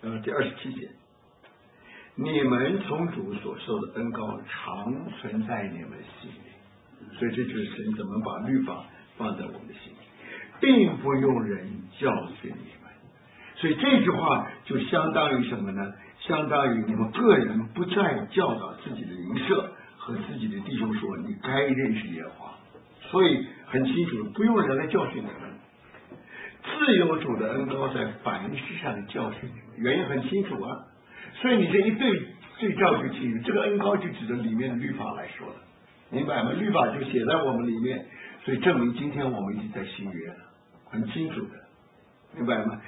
第27节，你们从主所受的恩膏常存在你们心里，所以这就是神怎么把律法放在我们的心里，并不用人教训你们。所以这句话就相当于什么呢？相当于你们个人不再教导自己的邻舍和自己的弟兄说你该认识耶和华，所以很清楚，不用人来教训你们，自有主的恩膏在凡事上教训你们，原因很清楚啊。所以你这一对照就清楚，这个恩膏就指着里面的律法来说了，明白吗？律法就写在我们里面，所以证明今天我们已经在新约了，很清楚的，明白吗？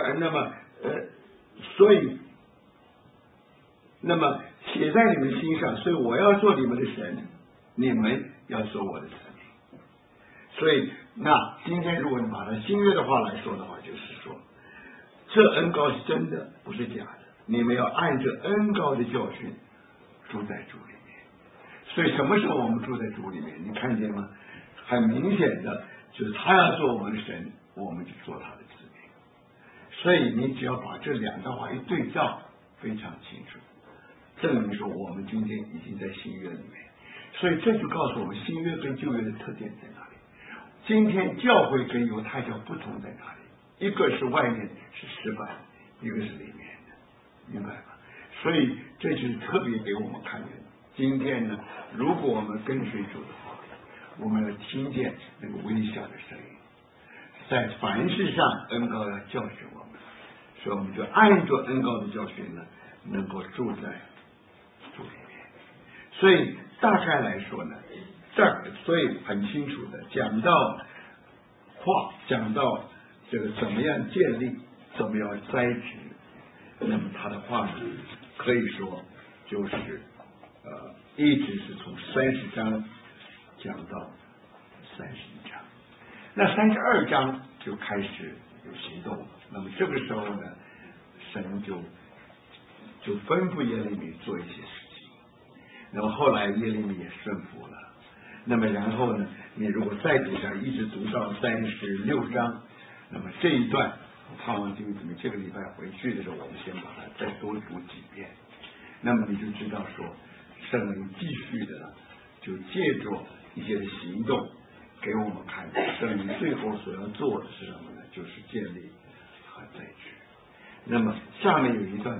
所以那么写在你们心上，所以我要做你们的神，你们要做我的子民。所以那今天如果你把它新约的话来说的话，就是说这恩膏是真的，不是假的，你们要按着恩膏的教训住在主里面。所以什么时候我们住在主里面？你看见吗？很明显的就是他要做我们的神，我们就做他的子民。所以你只要把这两段话一对照，非常清楚，证明说我们今天已经在新约里面。所以这就告诉我们新约跟旧约的特点在哪里。今天教会跟犹太教不同在哪里？一个是外面是石板，一个是里面的，明白吗？所以这就是特别给我们看见，今天呢，如果我们跟随主的话，我们要听见那个微小的声音，在凡事上恩膏要教训我们，所以我们就按着恩膏的教训呢，能够住在主里面。所以大概来说呢，所以很清楚的讲到这个怎么样建立，怎么样栽植，那么他的话呢，可以说就是一直是从30章讲到31章，那32章就开始有行动了。那么这个时候呢，神就吩咐耶利米做一些事情，那么后来耶利米也顺服了。那么然后呢，你如果再读下，一直读到36章，那么这一段我盼望弟兄姊妹这个礼拜回去的时候，我们先把它再多读几遍，那么你就知道说圣灵继续的就借着一些的行动给我们看，圣灵最后所要做的是什么呢？就是建立和栽植。那么下面有一段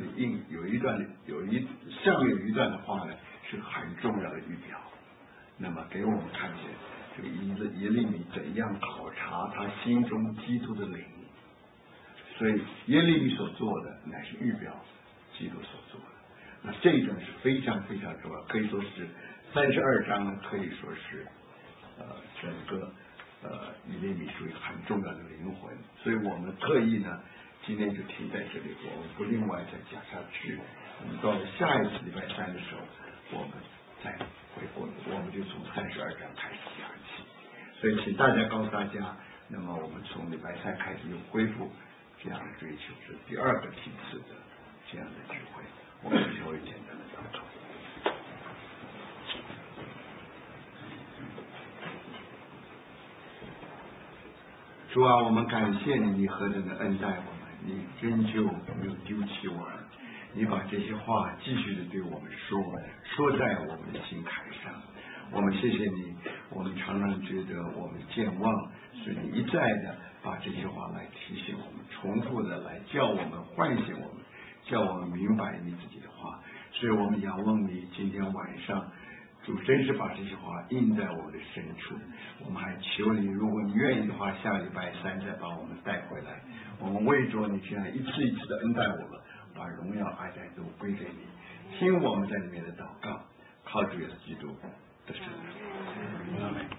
的话呢，是很重要的预表。那么给我们看见这个耶利米怎样考察他心中基督的灵，所以耶利米所做的乃是预表基督所做的。那这一段是非常非常重要，可以说是32章呢，可以说是整个耶利米属于很重要的灵魂。所以我们特意呢今天就停在这里，我们不另外再讲下去。我们到了下一次礼拜3的时候，我们再回顾，我们就从32章开始讲起。所以请大家告诉大家，那么我们从礼拜3开始又恢复这样的追求，是第2个梯次的这样的聚会。我们稍微简单的祷告。主啊，我们感谢你，你何等的恩待我们，你仍旧没有丢弃我们，你把这些话继续的对我们说在我们的心坎上。我们谢谢你，我们常常觉得我们健忘，所以你一再的把这些话来提醒我们，重复的来叫我们唤醒我们，叫我们明白你自己的话。所以我们仰望你，今天晚上主真是把这些话印在我们的深处。我们还求你，如果你愿意的话，下礼拜3再把我们带回来。我们为着你这样一次一次的恩待我们，把荣耀爱戴都归给你。听我们在里面的祷告，靠主耶稣基督的圣名。阿门。